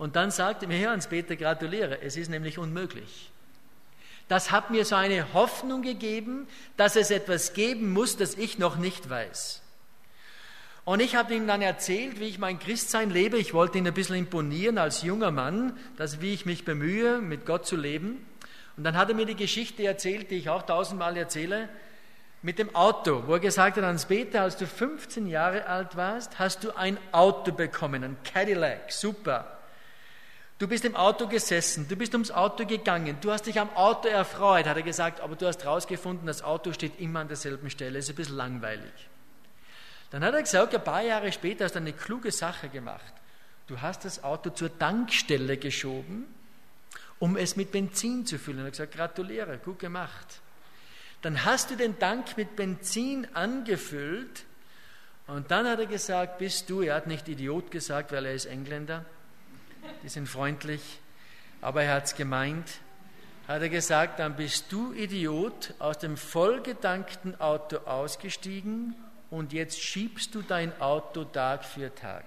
S1: Und dann sagte mir, Hans-Peter, gratuliere, es ist nämlich unmöglich. Das hat mir so eine Hoffnung gegeben, dass es etwas geben muss, das ich noch nicht weiß. Und ich habe ihm dann erzählt, wie ich mein Christsein lebe. Ich wollte ihn ein bisschen imponieren als junger Mann, dass, wie ich mich bemühe, mit Gott zu leben. Und dann hat er mir die Geschichte erzählt, die ich auch tausendmal erzähle, mit dem Auto, wo er gesagt hat, Hans-Peter, als du fünfzehn Jahre alt warst, hast du ein Auto bekommen, ein Cadillac, super. Du bist im Auto gesessen, du bist ums Auto gegangen, du hast dich am Auto erfreut, hat er gesagt, aber du hast herausgefunden, das Auto steht immer an derselben Stelle, ist ein bisschen langweilig. Dann hat er gesagt, ein paar Jahre später hast du eine kluge Sache gemacht. Du hast das Auto zur Tankstelle geschoben, um es mit Benzin zu füllen. Er hat gesagt, gratuliere, gut gemacht. Dann hast du den Tank mit Benzin angefüllt und dann hat er gesagt, bist du, er hat nicht Idiot gesagt, weil er ist Engländer, die sind freundlich, aber er hat es gemeint, hat er gesagt, dann bist du Idiot aus dem vollgetankten Auto ausgestiegen und jetzt schiebst du dein Auto Tag für Tag.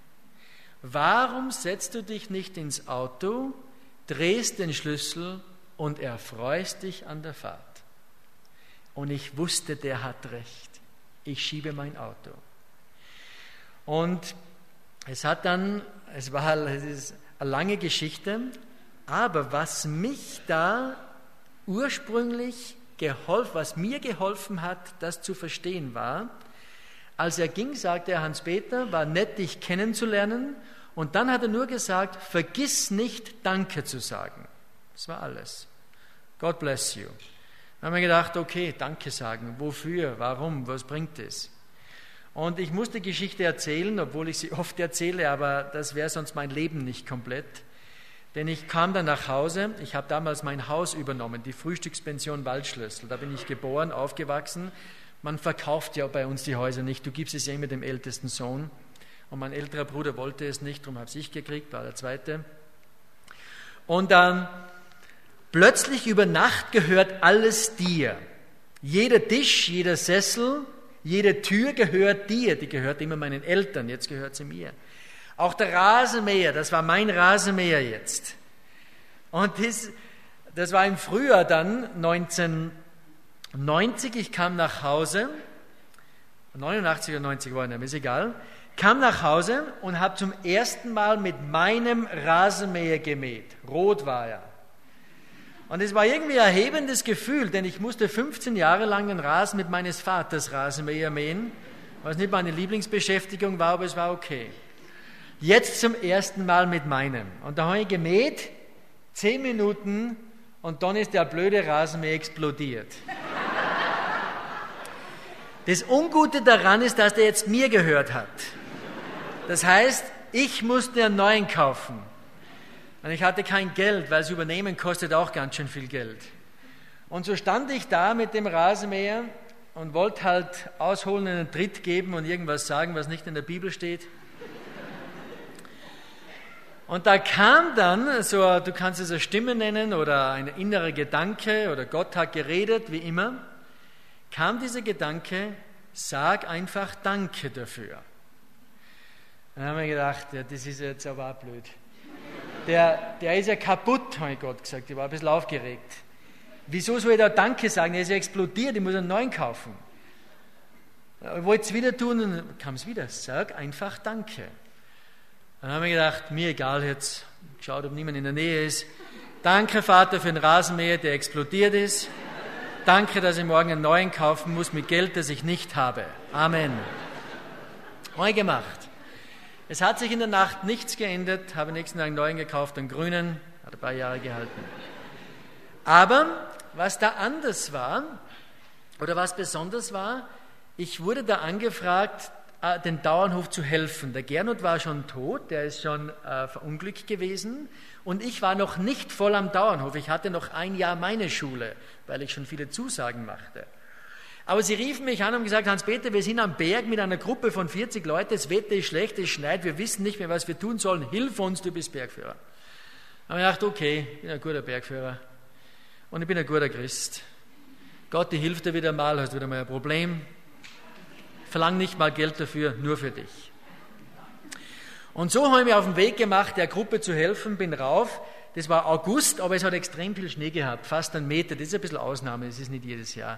S1: Warum setzt du dich nicht ins Auto, drehst den Schlüssel und erfreust dich an der Fahrt? Und ich wusste, der hat recht. Ich schiebe mein Auto. Und es hat dann, es war es ist eine lange Geschichte, aber was mich da ursprünglich geholfen, was mir geholfen hat, das zu verstehen, war, als er ging, sagte er, Hans-Peter, war nett, dich kennenzulernen. Und dann hat er nur gesagt, vergiss nicht, Danke zu sagen. Das war alles. God bless you. Dann haben wir gedacht, okay, Danke sagen. Wofür? Warum? Was bringt es? Und ich muss die Geschichte erzählen, obwohl ich sie oft erzähle, aber das wäre sonst mein Leben nicht komplett. Denn ich kam dann nach Hause, ich habe damals mein Haus übernommen, die Frühstückspension Waldschlössl. Da bin ich geboren, aufgewachsen. Man verkauft ja bei uns die Häuser nicht, du gibst es ja immer dem ältesten Sohn. Und mein älterer Bruder wollte es nicht, darum habe ich es gekriegt, war der zweite. Und dann plötzlich über Nacht gehört alles dir. Jeder Tisch, jeder Sessel, jede Tür gehört dir. Die gehört immer meinen Eltern, jetzt gehört sie mir. Auch der Rasenmäher, das war mein Rasenmäher jetzt. Und das, das war im Frühjahr dann, neunzehnhundertneunzig, ich kam nach Hause, neunundachtzig oder neunzig war es, ist egal, kam nach Hause und habe zum ersten Mal mit meinem Rasenmäher gemäht. Rot war er. Und es war irgendwie ein erhebendes Gefühl, denn ich musste fünfzehn Jahre lang den Rasen mit meines Vaters Rasenmäher mähen, was nicht meine Lieblingsbeschäftigung war, aber es war okay. Jetzt zum ersten Mal mit meinem. Und da habe ich gemäht, zehn Minuten, und dann ist der blöde Rasenmäher explodiert. Das Ungute daran ist, dass der jetzt mir gehört hat. Das heißt, ich musste einen neuen kaufen. Und ich hatte kein Geld, weil es übernehmen kostet auch ganz schön viel Geld. Und so stand ich da mit dem Rasenmäher und wollte halt ausholen, einen Tritt geben und irgendwas sagen, was nicht in der Bibel steht. Und da kam dann so, du kannst es eine Stimme nennen oder ein innerer Gedanke oder Gott hat geredet, wie immer, kam dieser Gedanke, sag einfach Danke dafür. Dann haben wir gedacht, ja, das ist jetzt aber auch blöd. Der, der ist ja kaputt, habe ich Gott gesagt, ich war ein bisschen aufgeregt. Wieso soll ich da Danke sagen? Der ist ja explodiert, ich muss einen neuen kaufen. Ich wollte es wieder tun und dann kam es wieder, sag einfach Danke. Dann haben wir gedacht, mir egal jetzt, geschaut, ob niemand in der Nähe ist. Danke, Vater, für den Rasenmäher, der explodiert ist. Danke, dass ich morgen einen neuen kaufen muss mit Geld, das ich nicht habe. Amen. Neu gemacht. Es hat sich in der Nacht nichts geändert, habe nächsten Tag einen neuen gekauft, einen grünen, hat ein paar Jahre gehalten. Aber was da anders war, oder was besonders war, ich wurde da angefragt, den Bauernhof zu helfen. Der Gernot war schon tot, der ist schon äh, verunglückt gewesen und ich war noch nicht voll am Bauernhof. Ich hatte noch ein Jahr meine Schule, weil ich schon viele Zusagen machte. Aber sie riefen mich an und haben gesagt, Hans-Peter, wir sind am Berg mit einer Gruppe von vierzig Leuten, das Wetter ist schlecht, es schneit, wir wissen nicht mehr, was wir tun sollen, hilf uns, du bist Bergführer. Da habe ich gedacht, okay, ich bin ein guter Bergführer und ich bin ein guter Christ. Gott, die hilft dir wieder mal, hast wieder mal ein Problem. Verlang nicht mal Geld dafür, nur für dich. Und so habe ich mich auf den Weg gemacht, der Gruppe zu helfen, bin rauf. Das war August, aber es hat extrem viel Schnee gehabt, fast einen Meter. Das ist ein bisschen Ausnahme, das ist nicht jedes Jahr.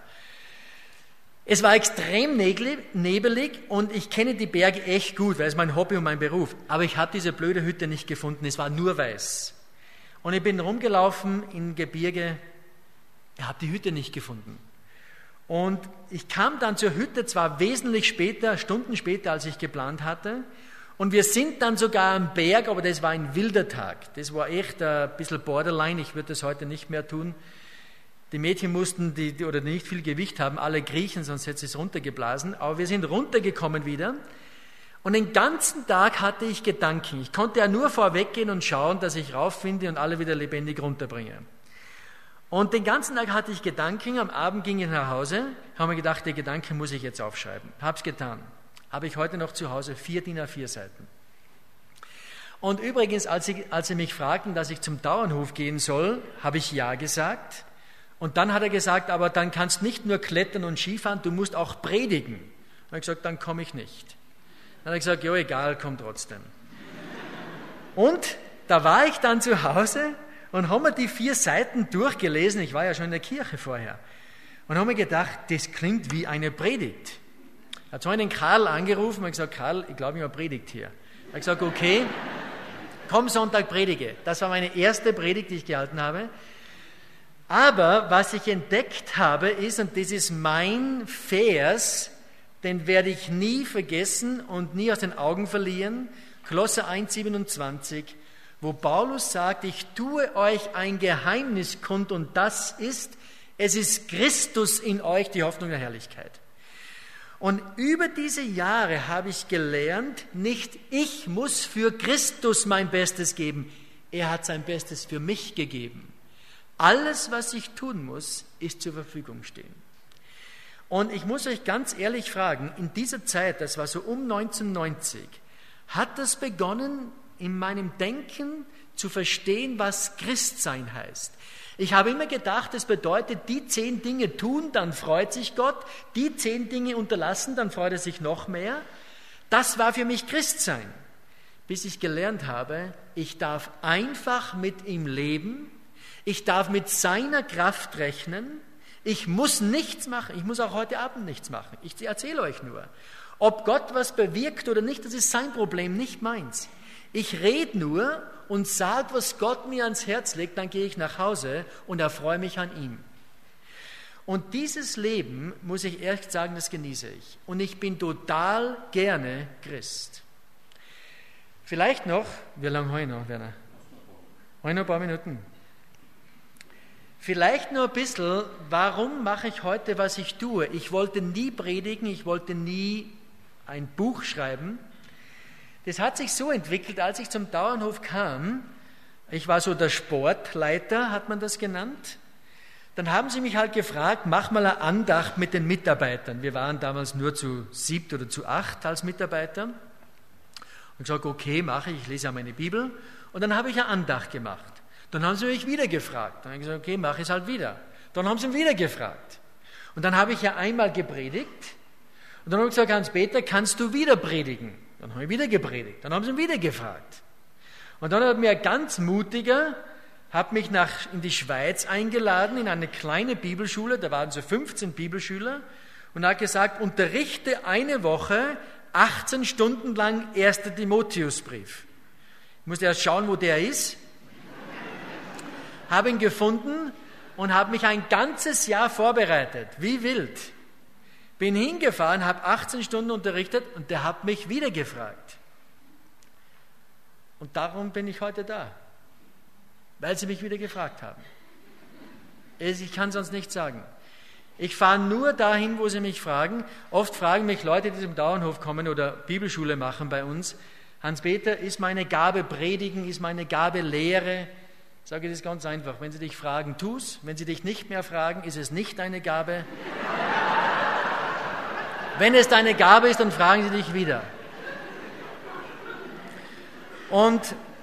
S1: Es war extrem nebelig und ich kenne die Berge echt gut, weil es mein Hobby und mein Beruf. Aber ich habe diese blöde Hütte nicht gefunden, es war nur weiß. Und ich bin rumgelaufen im Gebirge, ich habe die Hütte nicht gefunden. Und ich kam dann zur Hütte, zwar wesentlich später, Stunden später, als ich geplant hatte. Und wir sind dann sogar am Berg, aber das war ein wilder Tag. Das war echt ein bisschen borderline, ich würde das heute nicht mehr tun. Die Mädchen mussten, die, die, oder nicht viel Gewicht haben, alle kriechen, sonst hätte es runtergeblasen. Aber wir sind runtergekommen wieder. Und den ganzen Tag hatte ich Gedanken. Ich konnte ja nur vorweggehen und schauen, dass ich rauffinde und alle wieder lebendig runterbringe. Und den ganzen Tag hatte ich Gedanken. Am Abend ging ich nach Hause, habe mir gedacht, die Gedanken muss ich jetzt aufschreiben. Habe es getan. Habe ich heute noch zu Hause vier D I N A vier Seiten. Und übrigens, als sie, als sie mich fragten, dass ich zum Dauernhof gehen soll, habe ich ja gesagt. Und dann hat er gesagt, aber dann kannst du nicht nur klettern und Skifahren, du musst auch predigen. Dann habe ich gesagt, dann komme ich nicht. Dann hat er gesagt, ja egal, komm trotzdem. Und da war ich dann zu Hause und habe mir die vier Seiten durchgelesen, ich war ja schon in der Kirche vorher, und habe mir gedacht, das klingt wie eine Predigt. Er hat so einen Karl angerufen und gesagt, Karl, ich glaube, ich habe predigt hier. Er hat gesagt, okay, komm Sonntag predige. Das war meine erste Predigt, die ich gehalten habe. Aber was ich entdeckt habe ist, und das ist mein Vers, den werde ich nie vergessen und nie aus den Augen verlieren, Kolosser eins siebenundzwanzig, wo Paulus sagt, ich tue euch ein Geheimnis kund und das ist, es ist Christus in euch, die Hoffnung der Herrlichkeit. Und über diese Jahre habe ich gelernt, nicht ich muss für Christus mein Bestes geben, er hat sein Bestes für mich gegeben. Alles, was ich tun muss, ist zur Verfügung stehen. Und ich muss euch ganz ehrlich fragen, in dieser Zeit, das war so um neunzehnhundertneunzig, hat das begonnen, in meinem Denken zu verstehen, was Christsein heißt. Ich habe immer gedacht, es bedeutet, die zehn Dinge tun, dann freut sich Gott, die zehn Dinge unterlassen, dann freut er sich noch mehr. Das war für mich Christsein, bis ich gelernt habe, ich darf einfach mit ihm leben. Ich darf mit seiner Kraft rechnen. Ich muss nichts machen. Ich muss auch heute Abend nichts machen. Ich erzähle euch nur. Ob Gott was bewirkt oder nicht, das ist sein Problem, nicht meins. Ich rede nur und sage, was Gott mir ans Herz legt, dann gehe ich nach Hause und erfreue mich an ihm. Und dieses Leben, muss ich ehrlich sagen, das genieße ich. Und ich bin total gerne Christ. Vielleicht noch, wie lange habe ich noch, Werner? Habe ich noch ein paar Minuten? Vielleicht nur ein bisschen, warum mache ich heute, was ich tue? Ich wollte nie predigen, ich wollte nie ein Buch schreiben. Das hat sich so entwickelt, als ich zum Dauernhof kam, ich war so der Sportleiter, hat man das genannt, dann haben sie mich halt gefragt, mach mal eine Andacht mit den Mitarbeitern. Wir waren damals nur zu siebt oder zu acht als Mitarbeiter. Und ich gesagt, okay, mache ich, ich lese ja meine Bibel. Und dann habe ich eine Andacht gemacht. Dann haben sie mich wieder gefragt. Dann habe ich gesagt, okay, mache ich es halt wieder. Dann haben sie mich wieder gefragt. Und dann habe ich ja einmal gepredigt. Und dann habe ich gesagt, Hans-Peter, kannst du wieder predigen? Dann habe ich wieder gepredigt. Dann haben sie ihn wieder gefragt. Und dann hat mir ein ganz mutiger, hat mich nach, in die Schweiz eingeladen, in eine kleine Bibelschule, da waren so fünfzehn Bibelschüler, und hat gesagt, unterrichte eine Woche, achtzehn Stunden lang erster Timotheusbrief. Ich musste erst schauen, wo der ist. Habe ihn gefunden und habe mich ein ganzes Jahr vorbereitet, wie wild. Bin hingefahren, habe achtzehn Stunden unterrichtet und der hat mich wieder gefragt. Und darum bin ich heute da, weil sie mich wieder gefragt haben. Ich kann sonst nichts sagen. Ich fahre nur dahin, wo sie mich fragen. Oft fragen mich Leute, die zum Dauernhof kommen oder Bibelschule machen bei uns, Hans-Peter, ist meine Gabe Predigen, ist meine Gabe Lehre? Ich sage das ganz einfach, wenn sie dich fragen, tu's. Wenn sie dich nicht mehr fragen, ist es nicht deine Gabe. Wenn es deine Gabe ist, dann fragen sie dich wieder. Und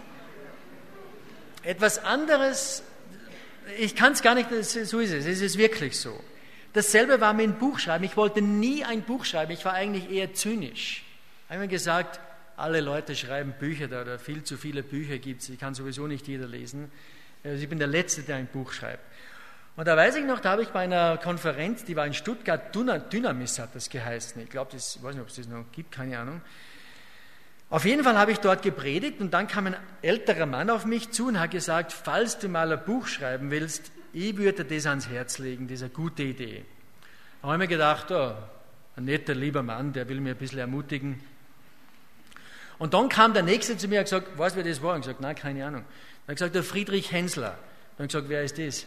S1: etwas anderes, ich kann es gar nicht, so ist es, es ist wirklich so. Dasselbe war mit dem Buchschreiben. Ich wollte nie ein Buch schreiben, ich war eigentlich eher zynisch. Ich habe mir gesagt, alle Leute schreiben Bücher da, oder viel zu viele Bücher gibt es, ich kann sowieso nicht jeder lesen. Also ich bin der Letzte, der ein Buch schreibt. Und da weiß ich noch, da habe ich bei einer Konferenz, die war in Stuttgart, Dynamis hat das geheißen. Ich glaube, ich weiß nicht, ob es das noch gibt, keine Ahnung. Auf jeden Fall habe ich dort gepredigt und dann kam ein älterer Mann auf mich zu und hat gesagt, falls du mal ein Buch schreiben willst, ich würde dir das ans Herz legen, das ist eine gute Idee. Da habe ich mir gedacht, oh, ein netter, lieber Mann, der will mir ein bisschen ermutigen. Und dann kam der Nächste zu mir und hat gesagt, weißt du, wer das war? Und ich habe gesagt, nein, keine Ahnung. Er hat gesagt, der Friedrich Hensler. Dann habe ich gesagt, wer ist das?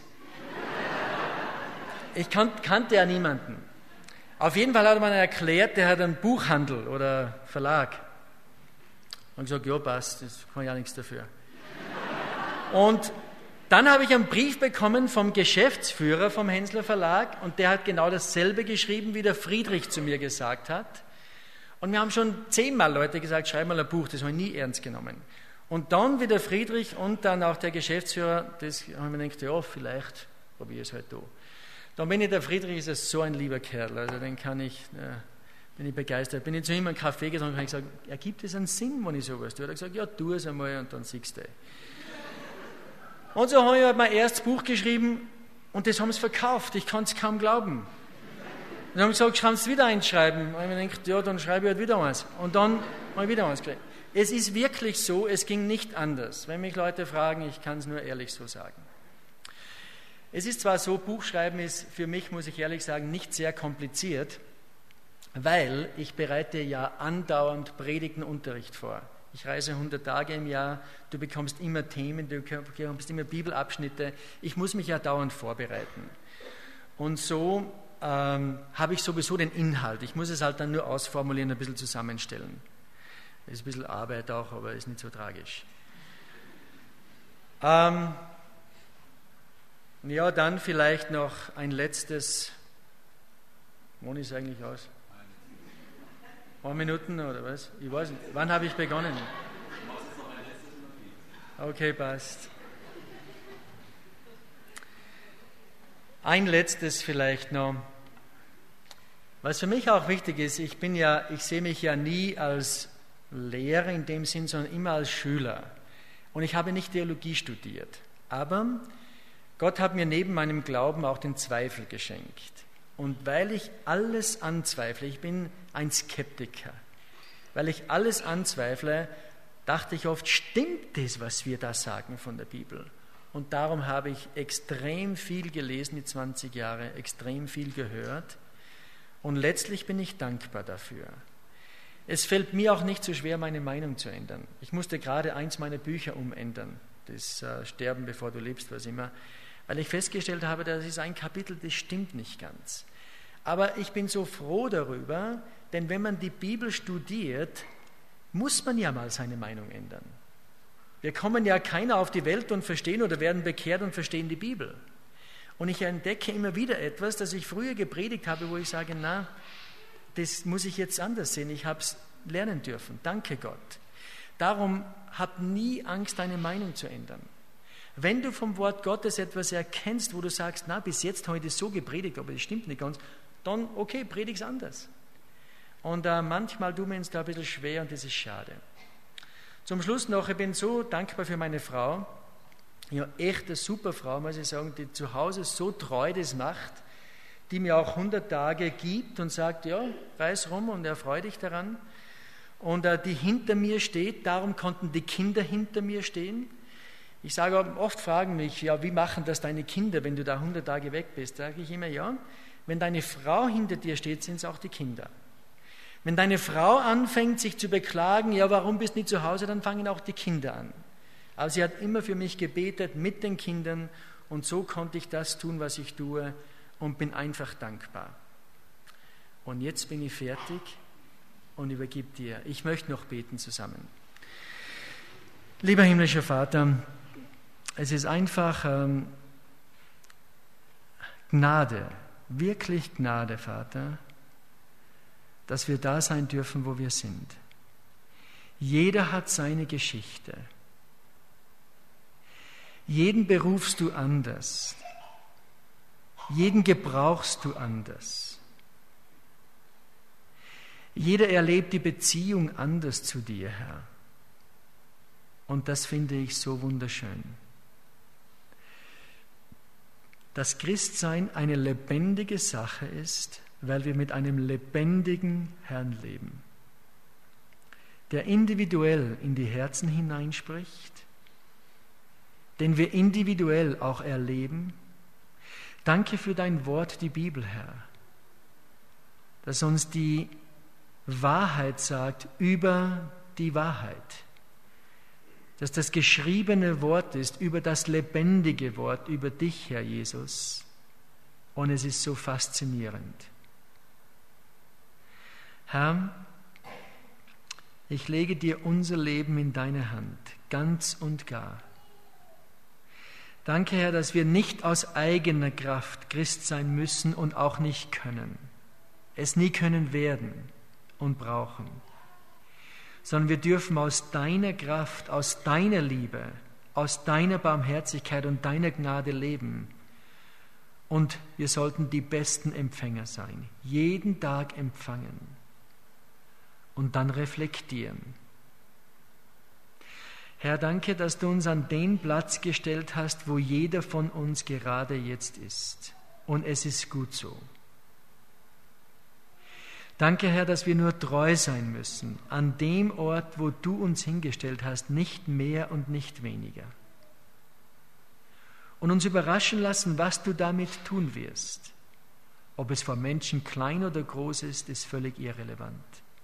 S1: Ich kan- kannte ja niemanden. Auf jeden Fall hat er mir erklärt, der hat einen Buchhandel oder Verlag. Und ich gesagt, ja, passt, das kann ich auch nichts dafür. Und dann habe ich einen Brief bekommen vom Geschäftsführer vom Hensler Verlag und der hat genau dasselbe geschrieben, wie der Friedrich zu mir gesagt hat. Und wir haben schon zehnmal Leute gesagt, schreib mal ein Buch, das habe ich nie ernst genommen. Und dann wie der Friedrich und dann auch der Geschäftsführer, das habe ich mir gedacht, ja, vielleicht probiere ich es halt da. Dann bin ich, der Friedrich ist so ein lieber Kerl, also den kann ich... Äh, bin ich begeistert. Bin ich zu ihm einen Kaffee getrunken und habe gesagt, ergibt es einen Sinn, wenn ich sowas tue? Er hat gesagt, ja, tu es einmal und dann siehst du. Und so habe ich halt mein erstes Buch geschrieben und das haben sie verkauft. Ich kann es kaum glauben. Dann haben sie gesagt, kannst du wieder einschreiben? Und ich habe mir gedacht, ja, dann schreibe ich halt wieder eins. Und dann habe ich wieder eins geschrieben. Es ist wirklich so, es ging nicht anders. Wenn mich Leute fragen, ich kann es nur ehrlich so sagen. Es ist zwar so, Buchschreiben ist für mich, muss ich ehrlich sagen, nicht sehr kompliziert, weil ich bereite ja andauernd Predigtenunterricht vor. Ich reise hundert Tage im Jahr, du bekommst immer Themen, du bekommst immer Bibelabschnitte. Ich muss mich ja dauernd vorbereiten. Und so ähm, habe ich sowieso den Inhalt. Ich muss es halt dann nur ausformulieren, ein bisschen zusammenstellen. Das ist ein bisschen Arbeit auch, aber ist nicht so tragisch. Ähm, ja, dann vielleicht noch ein letztes. Wann ist es eigentlich aus? Ein Minuten oder was? Ich weiß nicht. Wann habe ich begonnen? Okay, passt. Ein letztes vielleicht noch. Was für mich auch wichtig ist, ich bin ja, ich sehe mich ja nie als Lehrer in dem Sinn, sondern immer als Schüler. Und ich habe nicht Theologie studiert. Aber Gott hat mir neben meinem Glauben auch den Zweifel geschenkt. Und weil ich alles anzweifle, ich bin ein Skeptiker, weil ich alles anzweifle, dachte ich oft, stimmt das, was wir da sagen von der Bibel? Und darum habe ich extrem viel gelesen, die zwanzig Jahre, extrem viel gehört. Und letztlich bin ich dankbar dafür. Es fällt mir auch nicht so schwer, meine Meinung zu ändern. Ich musste gerade eins meiner Bücher umändern, das äh, Sterben, bevor du lebst, was immer, weil ich festgestellt habe, das ist ein Kapitel, das stimmt nicht ganz. Aber ich bin so froh darüber, denn wenn man die Bibel studiert, muss man ja mal seine Meinung ändern. Wir kommen ja keiner auf die Welt und verstehen oder werden bekehrt und verstehen die Bibel. Und ich entdecke immer wieder etwas, das ich früher gepredigt habe, wo ich sage, na, das muss ich jetzt anders sehen. Ich habe es lernen dürfen. Danke Gott. Darum hab nie Angst, deine Meinung zu ändern. Wenn du vom Wort Gottes etwas erkennst, wo du sagst, na, bis jetzt habe ich das so gepredigt, aber das stimmt nicht ganz, dann okay, predig's anders. Und äh, manchmal tun wir uns da ein bisschen schwer und das ist schade. Zum Schluss noch, ich bin so dankbar für meine Frau. Ja, echt eine super Frau, muss ich sagen, die zu Hause so treu das macht, die mir auch hundert Tage gibt und sagt, ja, reiß rum und erfreu dich daran. Und äh, die hinter mir steht, darum konnten die Kinder hinter mir stehen. Ich sage oft, fragen mich, ja, wie machen das deine Kinder, wenn du da hundert Tage weg bist? Da sage ich immer, ja, wenn deine Frau hinter dir steht, sind es auch die Kinder. Wenn deine Frau anfängt, sich zu beklagen, ja, warum bist du nicht zu Hause, dann fangen auch die Kinder an. Aber sie hat immer für mich gebetet mit den Kindern und so konnte ich das tun, was ich tue und bin einfach dankbar. Und jetzt bin ich fertig und übergib dir. Ich möchte noch beten zusammen. Lieber himmlischer Vater, es ist einfach ähm, Gnade, wirklich Gnade, Vater, dass wir da sein dürfen, wo wir sind. Jeder hat seine Geschichte. Jeden berufst du anders. Jeden gebrauchst du anders. Jeder erlebt die Beziehung anders zu dir, Herr. Und das finde ich so wunderschön. Dass Christsein eine lebendige Sache ist, weil wir mit einem lebendigen Herrn leben, der individuell in die Herzen hineinspricht, den wir individuell auch erleben. Danke für dein Wort, die Bibel, Herr, das uns die Wahrheit sagt über die Wahrheit, dass das geschriebene Wort ist über das lebendige Wort, über dich, Herr Jesus. Und es ist so faszinierend. Herr, ich lege dir unser Leben in deine Hand, ganz und gar. Danke, Herr, dass wir nicht aus eigener Kraft Christ sein müssen und auch nicht können, es nie können werden und brauchen, sondern wir dürfen aus deiner Kraft, aus deiner Liebe, aus deiner Barmherzigkeit und deiner Gnade leben. Und wir sollten die besten Empfänger sein, jeden Tag empfangen und dann reflektieren. Herr, danke, dass du uns an den Platz gestellt hast, wo jeder von uns gerade jetzt ist. Und es ist gut so. Danke, Herr, dass wir nur treu sein müssen, an dem Ort, wo du uns hingestellt hast, nicht mehr und nicht weniger. Und uns überraschen lassen, was du damit tun wirst. Ob es vor Menschen klein oder groß ist, ist völlig irrelevant.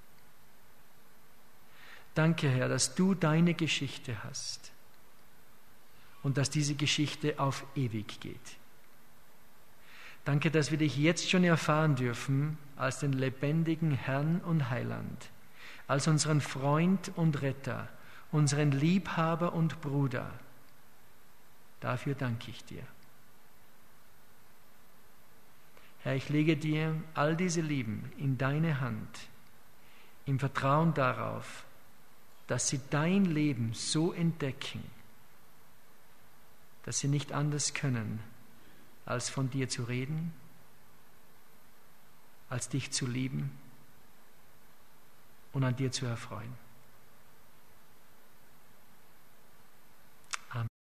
S1: Danke, Herr, dass du deine Geschichte hast und dass diese Geschichte auf ewig geht. Danke, dass wir dich jetzt schon erfahren dürfen als den lebendigen Herrn und Heiland, als unseren Freund und Retter, unseren Liebhaber und Bruder. Dafür danke ich dir. Herr, ich lege dir all diese Lieben in deine Hand, im Vertrauen darauf, dass sie dein Leben so entdecken, dass sie nicht anders können, als von dir zu reden, als dich zu lieben und an dir zu erfreuen.